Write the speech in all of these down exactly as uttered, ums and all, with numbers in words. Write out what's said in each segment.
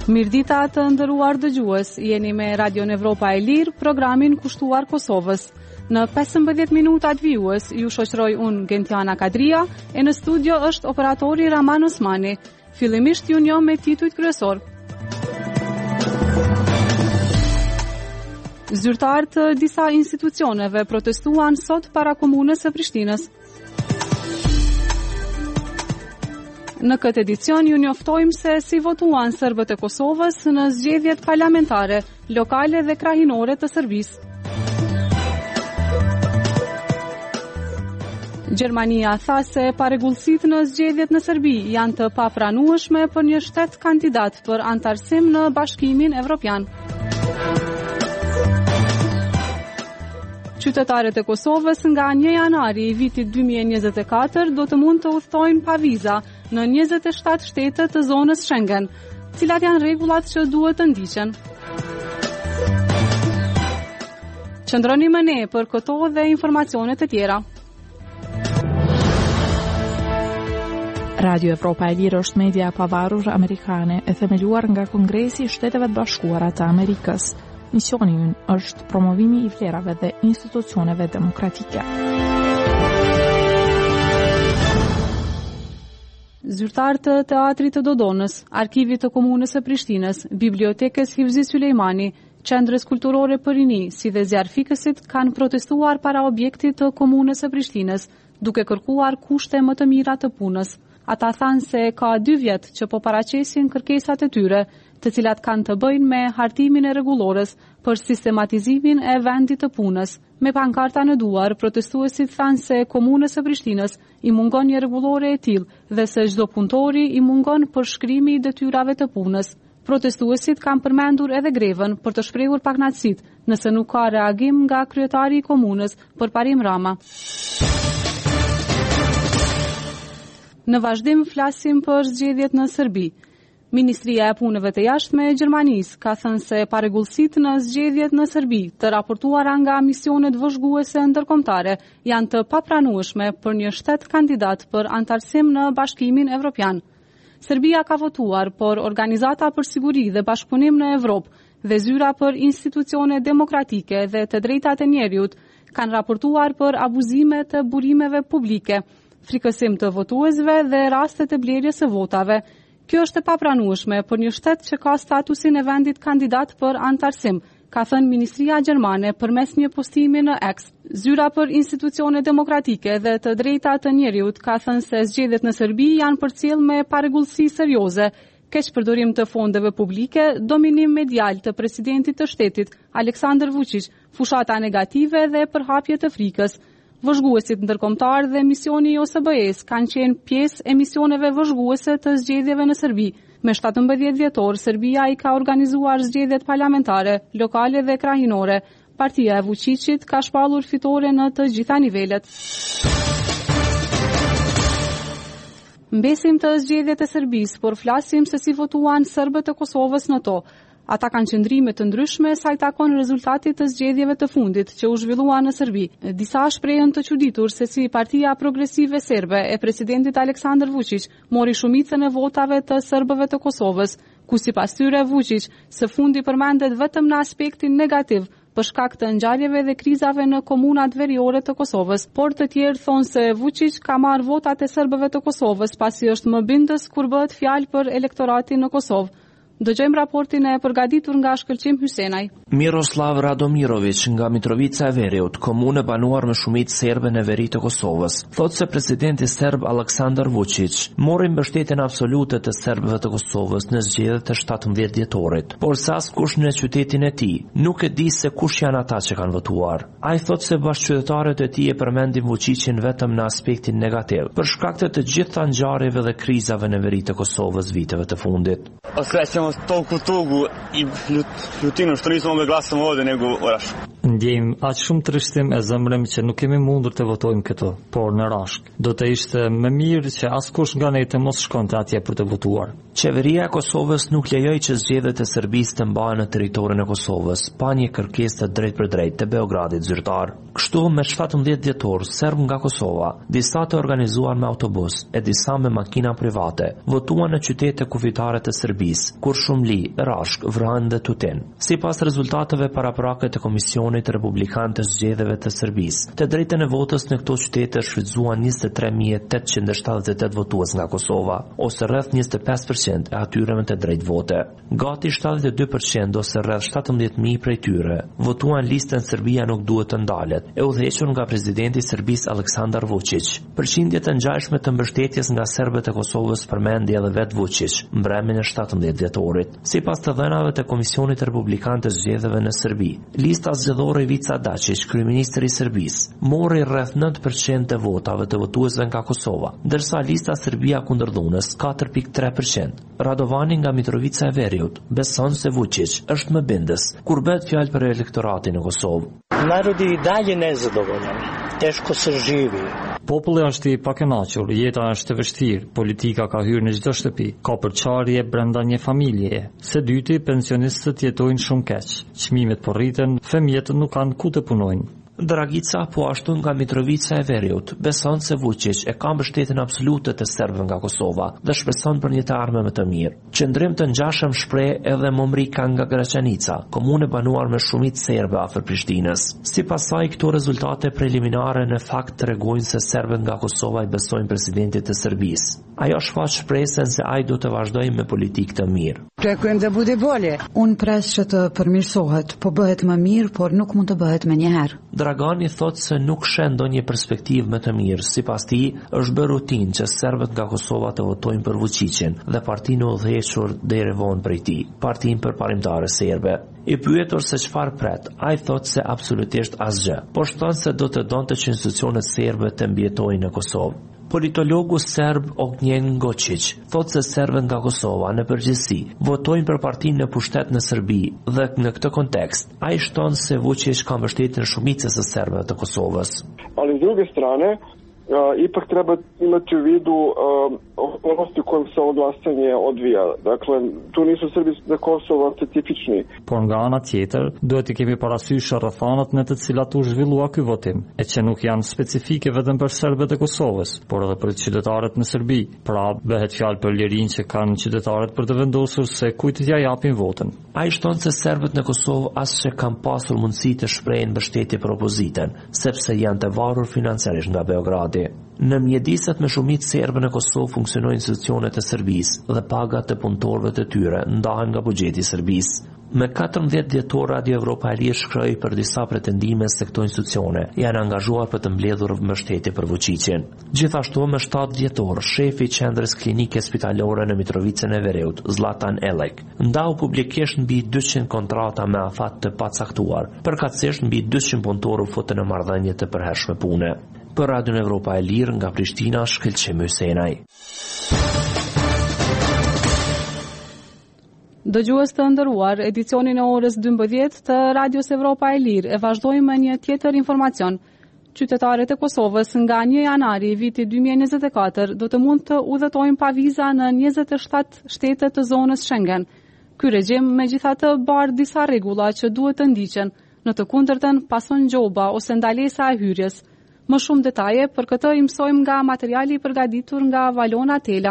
Mirdita të nderuar dëgjues, jeni me Radion Evropa e Lirë, programin kushtuar Kosovës. Në pesëmbëdhjetë minutat vijues ju shoqëroj unë Gentiana Kadria e në studio është operatori Raman Osmani. Fillimisht ju njoh me titujt kryesor. Zyrtarë të disa institucioneve protestuan sot para komunës së Prishtinës. Në këtë edicion ju njoftojmë se si votuan serbët e Kosovës në zgjedhjet parlamentare, lokale dhe krahinore të Serbisë. Gjermania tha se parregullësitë në zgjedhjet në Serbi janë të papranueshme për një shtet kandidat për antarësim në Bashkimin Evropian. Qytetarët e Kosovës nga një janari i vitit dy mijë e njëzet e katër do të mund të udhtojnë pa viza në njëzet e shtatë shtete të zonës Schengen, cilat janë rregullat që duhet të ndiqen. Qëndroni me ne për këto dhe informacione të tjera. Radio Evropa e Lirë është media e pavarur amerikane e themeluar nga Kongresi i Shteteve të Bashkuara të Amerikës. Misioni ynë është promovimi i vlerave dhe institucioneve demokratike. Zyrtarë të Teatrit të Dodonës, Arkivit të Komunës së Prishtinës, Bibliotekës Hivzi Sulejmani, Qendrës Kulturore për Rini, si dhe zjarfikësit kanë protestuar para objektit të Komunës së Prishtinës, duke kërkuar kushte më të mira të punës. Ata thanë se ka dy vjet që po paraqesin kërkesat e tyre, të cilat kanë të bëjnë me hartimin e rregullores për sistematizimin e vendit të punës. Me pankarta në duar, protestuesit thanë se Komunës së Prishtinës i mungon një rregullore e tillë dhe se çdo punëtori i mungon përshkrimi i detyrave të punës. Protestuesit kanë përmendur edhe grevën për të shprehur pakënaqësitë nëse nuk ka reagim nga kryetari i komunës Përparim Rama. Në vazhdim flasim për zgjedhjet në Serbi. Ministria e Punëve të Jashtme e Gjermanisë ka thënë se parregullësitë në zgjedhjet në Serbi, të raportuara nga misionet vëzhguese ndërkombëtare, janë të papranueshme për një shtet kandidat për antarësim në Bashkimin Evropian. Serbia ka votuar, por Organizata për Siguri dhe Bashkëpunim në Evropë dhe Zyra për Institucione Demokratike dhe të Drejtat e Njerëzit kanë raportuar për abuzime të burimeve publike, frikësim të votuesve dhe rastet e blerjes së votave. Kjo është e papranueshme për një shtet që ka statusin e vendit kandidat për antarësim, ka thënë Ministria Gjermane përmes një postimi në X. Zyra për Institucione Demokratike dhe të Drejtat të Njerëzit ka thënë se zgjedhjet në Serbi janë përcjell me parregullsi serioze, keq përdorim të fondeve publike, dominim medial të presidentit të shtetit Aleksandar Vučić, fushata negative dhe përhapje të frikës. Vëzhguesit ndërkombëtar dhe misioni i O S B E-s kanë qenë pjesë e misioneve vëzhguese të zgjedhjeve në Serbi. Me shtatëmbëdhjetë dhjetor, Serbia i ka organizuar zgjedhjet parlamentare, lokale dhe krahinore. Partia e Vučićit ka shpallur fitore në të gjitha nivelet. Mbesim të zgjedhjet e Serbisë, por flasim se si votuan serbët e Kosovës në to. Ata kanë qëndrime të ndryshme sa i takon rezultatit të zgjedhjeve të fundit që u zhvillua në Serbi. Disa shprehen të çuditur se si Partia Progresive Serbe e presidentit Aleksandar Vučić mori shumicën e votave të serbëve të Kosovës, ku sipas tyre Vučić së fundi përmendet vetëm në aspektin negativ për shkak të ngjarjeve dhe krizave në komunat veriore të Kosovës, por të tjerë thonë se Vučić ka marrë votat e serbëve të Kosovës pasi është më bindës kur bëhet fjalë për elektoratin në Kosovë. Dëgjojmë raportin e përgatitur nga Shkëlqim Hysenaj. Miroslav Radomirović nga Mitrovica e Veriut, komunë banuar me shumicë serbe në veri të Kosovës, thotë se presidenti serb Aleksandar Vučić mori mbështetjen absolute të serbëve të Kosovës në zgjedhjet e shtatëmbëdhjetë dhjetorit, por se askush në qytetin e tij nuk e di se kush janë ata që kanë votuar. Ai thotë se bashkëqytetarët e tij e përmendin Vučićin vetëm në aspektin negativ, për shkak të të gjitha ngjarjeve dhe krizave në veri të Kosovës viteve të fundit. Toliko tugu i ljutinu što nismo mogli glasati ovdje nego u Raškoj. Ndjejmë aq shumë trishtim e zemrëm që nuk kemi mundur të votojmë këto, por në Rashk. Do të ishte më mirë që askush nga ne të mos shkonte atje për të votuar. Qeveria e Kosovës nuk lejoi që zgjedhjet e Serbisë të mbahen në territorin e Kosovës, pa një kërkesë të drejtë për drejtë të Beogradit zyrtar. Kështu me shtatëmbëdhjetë dhjetor, serb nga Kosova, disa të organizuar me autobus e disa me makina private, votuan në qytete kufitare të Serbisë, kur Kurshumli, Rashk, Vran dhe Tutin. Sipas rezultateve paraprake të Komisionit Republikan të Zgjedhjeve të Serbisë, të drejtën e votës në këto qytete shfrytzuan njëzet e tre mijë tetëqind e shtatëdhjetë e tetë votues nga Kosova, ose rreth njëzet e pesë përqind e atyre me të drejtë vote. Gati shtatëdhjetë e dy përqind ose rreth shtatëmbëdhjetë mijë prej tyre votuan listën Serbia nuk duhet të ndalet, e udhëhequr nga presidenti i Serbisë Aleksandar Vučić. Përqindjet e ngjashme të mbështetjes nga serbët e Kosovës përmendi edhe vet Vučić, mbrëmjen e shtatëmbëdhjetë dhjetorit. Sipas të dhënave të Komisionit Republikan të Zgjedhjeve në Serbi, lista zgjedhore Ivica Dačić, kryeministri i Serbisë, mori rreth nëntë përqind të votave të votuesve nga Kosova, ndërsa lista Serbia kundër dhunës katër pikë tre përqind. Radovani nga Mitrovica e Veriut beson se Vučić është më bindës kur bëhet fjalë për elektoratin në Kosovë. Narodi i dalje nezadovoljan, teško se živi. Populli është i pakënaqur, jeta është e vështirë, politika ka hyrë në çdo shtëpi, ka përçarje brenda një familjeje. Së dyti, pensionistët jetojnë shumë keq, çmimet po rriten, fëmijët nuk kanë ku të punojnë. Dragica, po ashtu nga Mitrovica e Veriut, beson se Vučić e ka mbështetjen absolute të serbëve nga Kosova dhe shpreson për një të ardhme më të mirë. Qëndrim të ngjashëm shpreh edhe Momrika nga Graçanica, komunë e banuar me shumicë serbe afër Prishtinës. Sipas saj, këto rezultate preliminare në fakt tregojnë se serbët nga Kosova i besojnë presidentit të Serbisë. Ajo shfaq shpresën se ai do të vazhdojë me politikë të mirë. Očekujem da bude bolje. Unë pres që të përmirësohet, po bëhet më mirë, por nuk mund të bëhet më njëherë. Dragani thot se nuk sheh ndonjë perspektivë më të mirë, sipas tij është bërë rutinë që serbët nga Kosova të votojnë për Vučićin dhe partinë e udhëhequr deri vonë prej tij, Partinë Përparimtare Serbe. I pyetur se çfarë pret, ai thot se absolutisht asgjë, por shton se do të donte që institucionet serbe të mbijetojnë në Kosovë. Politologu serb Ognjen Gočić thot se serbët nga Kosova në përgjithësi votojnë për partinë në pushtet në Serbi dhe në këtë kontekst ai shton se Vučić ka mbështetjen shumicës së serbëve të Kosovës. Ali s druge strane, uh, ipak treba imati u vidu uh, okolnosti u kojem se ovo glasanje odvija. Dakle, tu nisu Srbi dhe Kosova specifični. Por nga ana tjetër, duhet të kemi parasysh rrethanat në të cilat u zhvillua ky votim, e që nuk janë specifike vetëm për serbët e Kosovës, por edhe për qytetarët në Serbi. Pra, bëhet fjalë për lirinë që kanë qytetarët për të vendosur se kujt t'ia japin votën. Ai shton se serbët në Kosovë asgjë kanë pasur mundësi të shprehin mbështetje për opozitën, sepse janë të varur financiarisht nga Beogradi. Në mjediset me shumicë serbe në Kosovë funksionojnë institucionet e Serbisë dhe pagat të punëtorëve të tyre ndahen nga buxheti i Serbisë. Me katërmbëdhjetë dhjetor Radio Evropa e Lirë shkroi për disa pretendime se këto institucione janë angazhuar për të mbledhur mbështetje për Vučićin. Gjithashtu me shtatë dhjetor, shefi i qendrës klinike spitalore në Mitrovicën e Veriut, Zlatan Elek, ndau publikisht mbi dyqind kontrata me afat të pacaktuar, përkatësisht mbi dyqind punëtorë u futën në marrëdhënie të përhershme pune. Për Radio Evropa e Lirë nga Prishtina, Shkëlqim Hysenaj. Dëgjues të nderuar, edicionin e orës dymbëdhjetë të Radios Evropa e Lirë e vazhdojmë me një tjetër informacion. Qytetarët e Kosovës nga një janari viti dy mijë e njëzet e katër do të mund të udhëtojnë pa viza në njëzet e shtatë shtete të zonës Schengen. Ky regjim megjithatë bar disa rregulla që duhet të ndiqen, në të kundërtën pason gjoba ose ndalesa e hyrjes. Më shumë detaje për këtë i mësojmë nga materiali i përgatitur nga Valona Tela.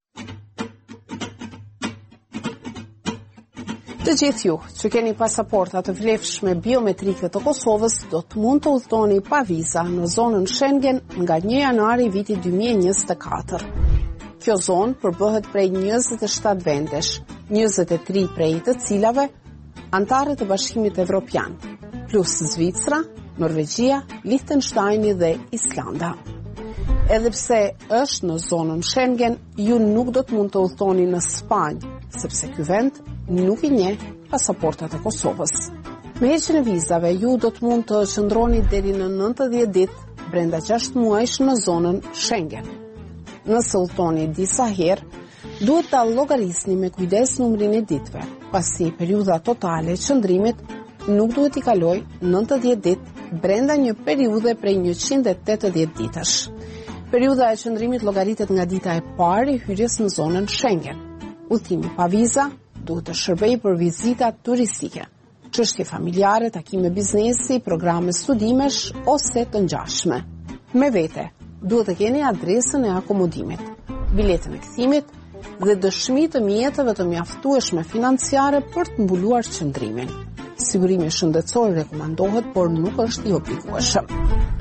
Të gjithë ju që keni pasaporta të vlefshme biometrike të Kosovës do të mund të udhtoni pa viza në zonën Schengen nga një janari viti dy mijë e njëzet e katër. Kjo zonë përbëhet prej njëzet e shtatë vendesh, njëzet e tri prej të cilave antarë të Bashkimit Evropian, plus Zvicra, Norvegjia, Liechtensteini dhe Islanda. Edhe pse është në zonën Schengen, ju nuk do të mund të udhtoni në Spanjë, sepse ky vend nuk i njeh pasaportat e Kosovës. Me heqjen e vizave, ju do të mund të qëndroni deri në nëntëdhjetë ditë brenda gjashtë muajsh në zonën Schengen. Nëse udhtoni disa herë, duhet ta llogarisni me kujdes numrin e ditëve, pasi periudha totale e qëndrimit nuk duhet i kaloj nëntëdhjetë ditë brenda një periudhe prej njëqind e tetëdhjetë ditësh. Periudha e qëndrimit llogaritet nga dita e parë e hyrjes në zonën Schengen. Udhtimi pa viza duhet të shërbejë për vizita turistike, çështje familjare, takime biznesi, programe studimesh ose të ngjashme. Me vete, duhet të keni adresën e akomodimit, biletën e kthimit, dhe dëshmi të mjeteve të mjaftueshme financiare për të mbuluar qëndrimin. Sigurimi shëndetësor rekomandohet, por nuk është i obligueshëm.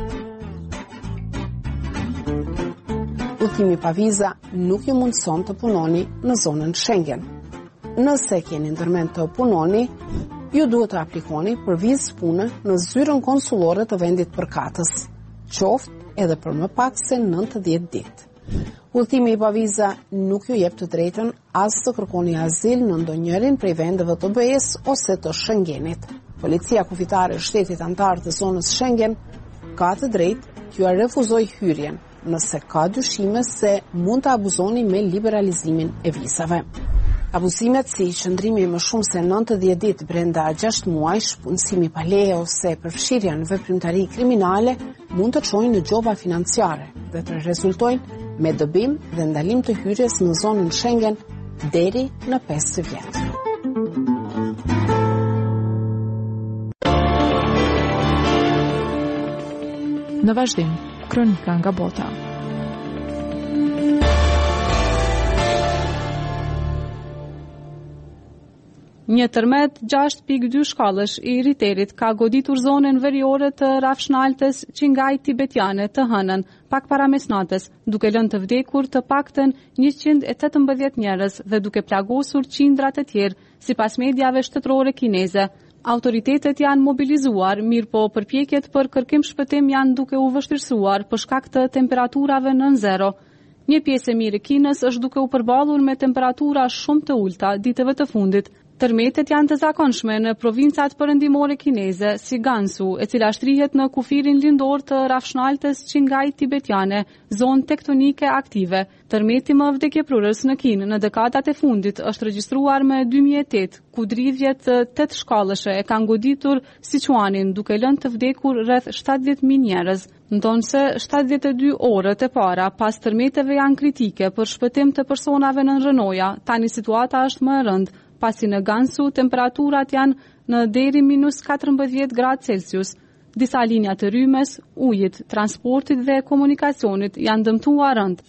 Udhëtimi pa viza nuk ju mundson të punoni në zonën Schengen. Nëse keni ndërmend të punoni, ju duhet të aplikoni për vizë pune në zyrën konsullore të vendit përkatës, qoftë edhe për më pak se nëntëdhjetë ditë. Udhëtimi pa viza nuk ju jep të drejtën as të kërkoni azil në ndonjërin prej vendeve të B E-s ose të Schengenit. Policia kufitare e shtetit antar të zonës Schengen ka të drejtë t'ju refuzojë hyrjen nëse ka dyshime se mund të abuzoni me liberalizimin e vizave. Abuzimet si qëndrimi më shumë se nëntëdhjetë ditë brenda gjashtë muajsh, punësimi pa leje ose përfshirja në veprimtari kriminale mund të çojnë në gjoba financiare dhe të rezultojnë me dëbim dhe ndalim të hyrjes në zonën Schengen deri në pesë vjet. Në vazhdim, kronika nga bota. Një tërmet gjashtë pikë dy shkallësh i Riterit ka goditur zonën veriore të Rafshnaltës Qingaj tibetiane të hënën, pak para mesnatës, duke lënë të vdekur të paktën njëqind e tetëmbëdhjetë njerëz dhe duke plagosur qindra të tjerë, sipas mediave shtetërore kineze. Autoritetet janë mobilizuar, mirë po përpjekjet për kërkim shpëtim janë duke u vështirësuar për shkak të temperaturave nën zero. Një pjesë e mirë e Kinës është duke u përballur me temperatura shumë të ulta ditëve të fundit. Tërmetet janë të zakonshme në provincat perëndimore kineze, si Gansu, e cila shtrihet në kufirin lindor të Rafshnaltës Qingaj tibetiane, zonë tektonike aktive. Tërmeti më vdekjeprurës në Kinë në dekadat e fundit është regjistruar me dy mijë e tetë, ku dridhjet tetë shkallëshe e kanë goditur Sichuanin, duke lënë të vdekur rreth shtatëdhjetë mijë njerëz. Ndonse shtatëdhjetë e dy orët e para pas tërmeteve janë kritike për shpëtim të personave në rënoja, tani situata është më e rëndë, pasi në Gansu temperaturat janë në deri minus katërmbëdhjetë gradë Celsius. Disa linja të rrymes, ujit, transportit dhe komunikacionit janë dëmtuar rënd.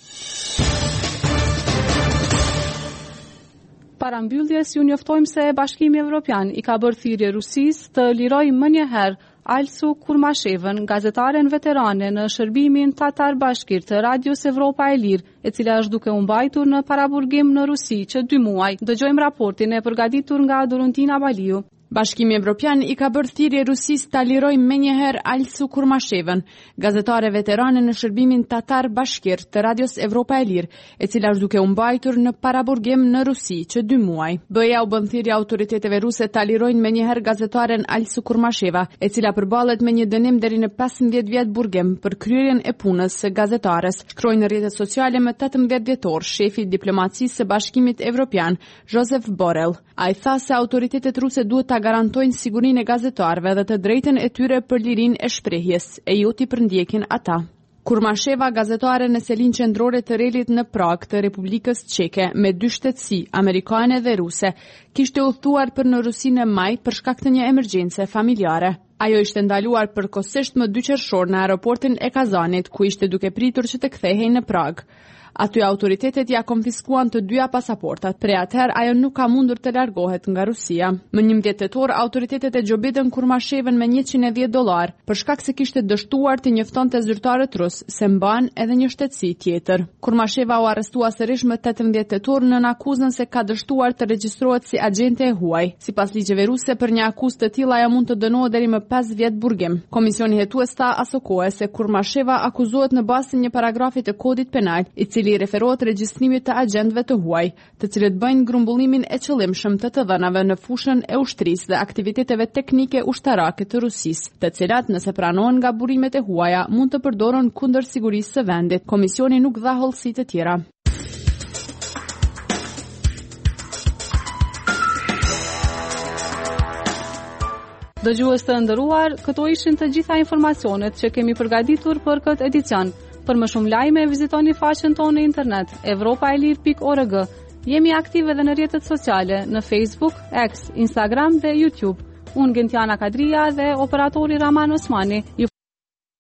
Para mbylljes ju njoftojmë se Bashkimi Evropian i ka bërë thirrje Rusisë të lirojë më një herë Alsu Kurmashevën, gazetaren veterane në shërbimin tatar bashkir të Radios Evropa e Lirë, e cila është duke u mbajtur në paraburgim në Rusi që dy muaj. Dëgjojmë raportin e përgatitur nga Doruntina Baliu. Bashkimi Evropian i ka bërë thirrje Rusisë ta lirojë menjëherë Alsu Kurmashevën, gazetare veterane në shërbimin tatar bashkir të Radios Evropa e Lirë, e cila është duke u mbajtur në paraburgim në Rusi që dy muaj. B E-ja u bën thirrje autoriteteve ruse ta lirojnë menjëherë gazetaren Alsu Kurmasheva, e cila përballet me një dënim deri në pesëmbëdhjetë vjet burgim për kryerjen e punës së gazetares. Shkroi në rrjetet sociale më tetëmbëdhjetë dhjetor shefi i diplomacisë së Bashkimit Evropian, Josep Borrell. Ai tha se autoritetet ruse duhet ta garantojnë sigurinë e gazetarëve dhe të drejtën e tyre për lirinë e shprehjes, e jo t'i përndjekin ata. Kurmasheva, gazetare në selin qendrore të relit në Prag të Republikës Çeke me dy shtetësi, amerikane dhe ruse, kishte udhëtuar për në Rusi në maj për shkak të një emergjence familjare. Ajo ishte ndaluar përkohësisht më dy qershor në aeroportin e Kazanit, ku ishte duke pritur që të kthehej në Prag. Aty autoritetet ja konfiskuan të dyja pasaportat. Prej atëherë ajo nuk ka mundur të largohet nga Rusia. Më njëmbëdhjetë tetor autoritetet e gjobitën Kurmashevën me njëqind e dhjetë dollar për shkak se kishte dështuar të njoftonte zyrtarët rus se mban edhe një shtetësi tjetër. Kurmasheva u arrestua sërish më tetëmbëdhjetë tetor në akuzën se ka dështuar të regjistrohet si agjente e huaj. Sipas ligjeve ruse, për një akuzë të tillë ajo mund të dënohet deri më pesë vjet burgim. Komisioni hetues tha asokohe se Kurmasheva akuzohet në bazë të një paragrafi të kodit penal, i cili referohet regjistrimit të agjentëve të huaj, të cilët bëjnë grumbullimin e qëllimshëm të të dhënave në fushën e ushtrisë dhe aktiviteteve teknike ushtarake të Rusisë, të cilat nëse pranohen nga burimet e huaja mund të përdoren kundër sigurisë së vendit. Komisioni nuk dha hollësi të tjera. Dëgjues të nderuar, këto ishin të gjitha informacionet që kemi përgatitur për këtë edicion. Për më shumë lajme, vizitoni faqen tonë në internet evropa e lirë pikë org. Jemi aktive edhe në rrjetet sociale, në Facebook, X, Instagram dhe YouTube. Unë Gentiana Kadria dhe operatori Raman Osmani.